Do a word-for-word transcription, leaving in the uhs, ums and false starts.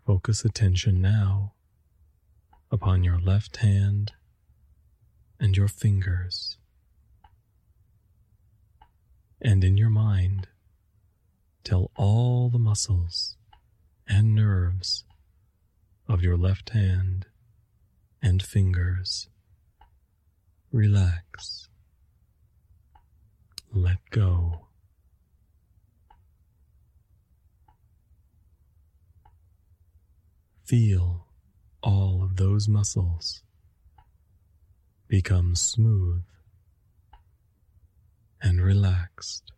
Focus attention now upon your left hand and your fingers. And in your mind, tell all the muscles and nerves of your left hand and fingers, relax, let go. Feel all of those muscles become smooth and relaxed.